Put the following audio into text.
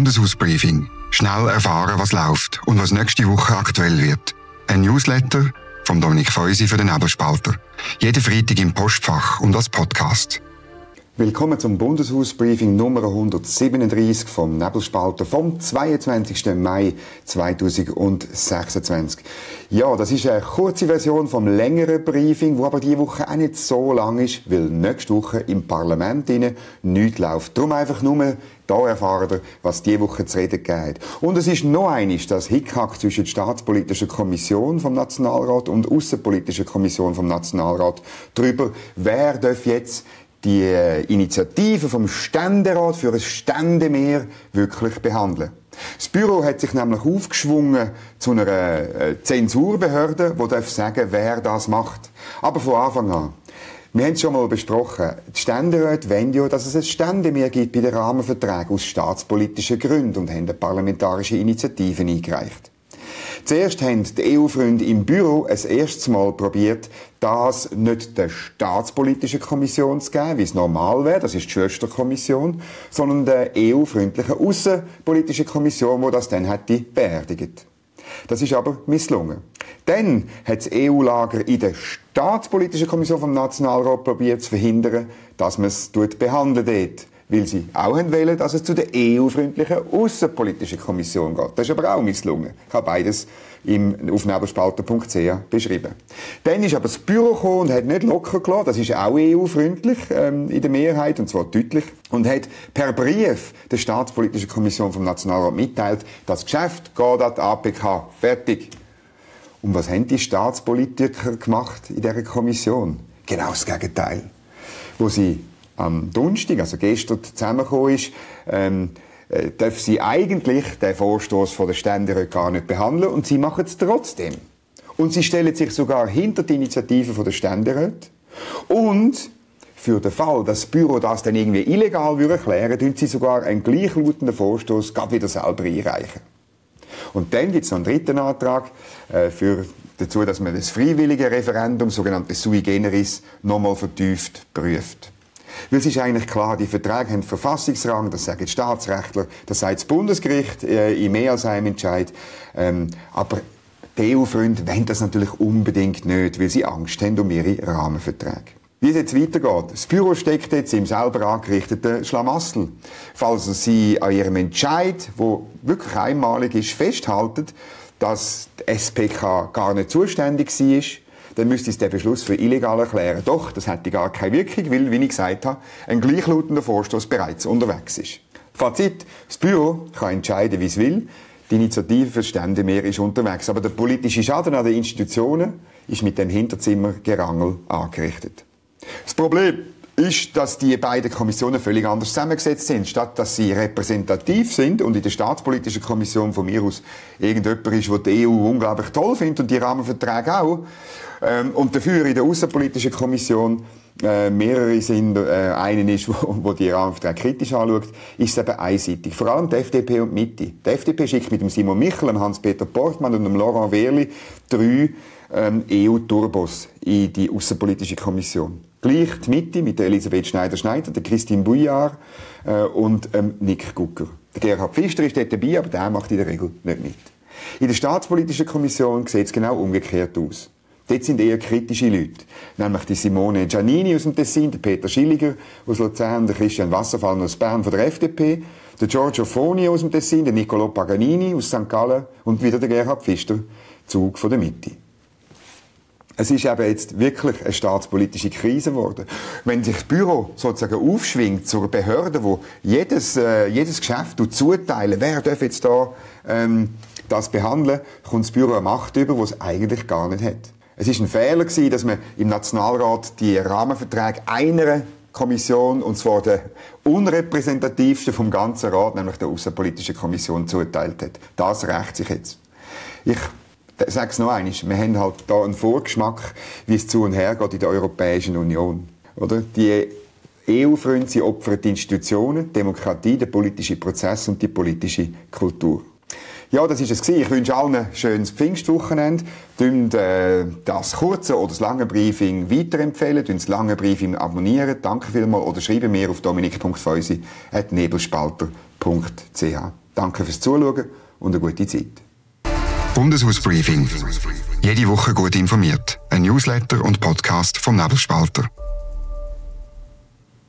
Bundeshausbriefing. Schnell erfahren, was läuft und was nächste Woche aktuell wird. Ein Newsletter von Dominik Feusi für den Nebelspalter. Jeden Freitag im Postfach und als Podcast. Willkommen zum Bundeshausbriefing Nummer 137 vom Nebelspalter vom 22. Mai 2026. Ja, das ist eine kurze Version vom längeren Briefing, wo aber diese Woche auch nicht so lang ist, weil nächste Woche im Parlament nichts läuft. Darum einfach nur da erfahren wir, was diese Woche zu reden geht. Und es ist noch eines, das Hickhack zwischen der Staatspolitischen Kommission vom Nationalrat und der Aussenpolitischen Kommission vom Nationalrat darüber, wer darf jetzt die Initiative vom Ständerat für ein Ständemeer wirklich behandeln. Das Büro hat sich nämlich aufgeschwungen zu einer Zensurbehörde, die darf sagen, wer das macht. Aber von Anfang an. Wir haben es schon mal besprochen. Die Ständeräte wollen ja, dass es ein Ständemeer gibt bei den Rahmenverträgen aus staatspolitischen Gründen und haben eine parlamentarische Initiative eingereicht. Zuerst haben die EU-Freunde im Büro ein erstes Mal probiert, das nicht der Staatspolitischen Kommission zu geben, wie es normal wäre, das ist die Schwesterkommission, sondern der EU-freundlichen Außenpolitischen Kommission, die das dann hätte beerdigt. Das ist aber misslungen. Dann hat das EU-Lager in der Staatspolitischen Kommission vom Nationalrat probiert zu verhindern, dass man es behandelt dort. Weil sie auch wollen, dass es zu der EU-freundlichen Außenpolitischen Kommission geht. Das ist aber auch misslungen. Ich habe beides auf nebelspalter.ch beschrieben. Dann ist aber das Büro gekommen und hat nicht locker gelassen. Das ist auch EU-freundlich in der Mehrheit, und zwar deutlich. Und hat per Brief der Staatspolitischen Kommission vom Nationalrat mitteilt, das Geschäft geht an die APK. Fertig. Und was haben die Staatspolitiker gemacht in dieser Kommission? Genau das Gegenteil. Wo sie am Donnerstag, also gestern, zusammengekommen ist, darf sie eigentlich den Vorstoß von der Ständeräte gar nicht behandeln, und sie machen es trotzdem. Und sie stellen sich sogar hinter die Initiative von der Ständeräte. Und für den Fall, dass das Büro das dann irgendwie illegal erklären würde, tun sie sogar einen gleichlautenden Vorstoß gerade wieder selber einreichen. Und dann gibt es noch einen dritten Antrag dazu, dass man das freiwillige Referendum, sogenanntes Sui Generis, nochmal vertieft prüft. Weil es ist eigentlich klar, die Verträge haben Verfassungsrang, das sagen die Staatsrechtler, das sagt das Bundesgericht in mehr als einem Entscheid. Aber die EU-Freunde wollen das natürlich unbedingt nicht, weil sie Angst haben um ihre Rahmenverträge. Wie es jetzt weitergeht. Das Büro steckt jetzt im selber angerichteten Schlamassel. Falls sie an ihrem Entscheid, der wirklich einmalig ist, festhalten, dass die SPK gar nicht zuständig war, dann müsste es den Beschluss für illegal erklären. Doch, das hätte gar keine Wirkung, weil, wie ich gesagt habe, ein gleichlautender Vorstoß bereits unterwegs ist. Fazit: Das Büro kann entscheiden, wie es will. Die Initiative für das Ständemeer ist unterwegs. Aber der politische Schaden an den Institutionen ist mit dem Hinterzimmergerangel angerichtet. Das Problem ist, dass die beiden Kommissionen völlig anders zusammengesetzt sind. Statt dass sie repräsentativ sind und in der Staatspolitischen Kommission von mir aus irgendjemand ist, der die EU unglaublich toll findet und die Rahmenverträge auch, und dafür in der Außenpolitischen Kommission mehrere sind, einen ist, wo die Rahmenverträge kritisch anschaut, ist es eben einseitig. Vor allem die FDP und die Mitte. Die FDP schickt mit dem Simon Michel, dem Hans-Peter Portmann und dem Laurent Wehrli 3 EU-Turbos in die Außenpolitische Kommission. Gleich die Mitte mit der Elisabeth Schneider-Schneider, der Christine Bouillard und Nick Gucker. Der Gerhard Pfister ist dort dabei, aber der macht in der Regel nicht mit. In der Staatspolitischen Kommission sieht es genau umgekehrt aus. Dort sind eher kritische Leute. Nämlich die Simone Giannini aus dem Tessin, der Peter Schilliger aus Luzern, der Christian Wasserfall aus Bern von der FDP, der Giorgio Foni aus dem Tessin, der Niccolò Paganini aus St. Gallen und wieder der Gerhard Pfister, Zug von der Mitte. Es ist eben jetzt wirklich eine staatspolitische Krise geworden. Wenn sich das Büro sozusagen aufschwingt zur Behörde, wo jedes Geschäft zuteilen, wer darf jetzt da das behandeln, kommt das Büro eine Macht über, die es eigentlich gar nicht hat. Es ist ein Fehler gewesen, dass man im Nationalrat die Rahmenverträge einer Kommission, und zwar der unrepräsentativsten vom ganzen Rat, nämlich der Außenpolitischen Kommission, zuteilt hat. Das rächt sich jetzt. Ich sage es noch einmal, wir haben halt da einen Vorgeschmack, wie es zu und her geht in der Europäischen Union. Oder? Die EU-Freunde, sie opfern die Institutionen, die Demokratie, den politischen Prozess und die politische Kultur. Ja, das ist es gewesen. Ich wünsche allen ein schönes Pfingstwochenende. Das kurze oder das lange Briefing weiterempfehlen. Das lange Briefing abonnieren. Danke vielmals. Oder schreiben mir auf dominik.feusi@nebelspalter.ch. Danke fürs Zuschauen und eine gute Zeit. Bundeshausbriefing. Jede Woche gut informiert. Ein Newsletter und Podcast vom Nebelspalter.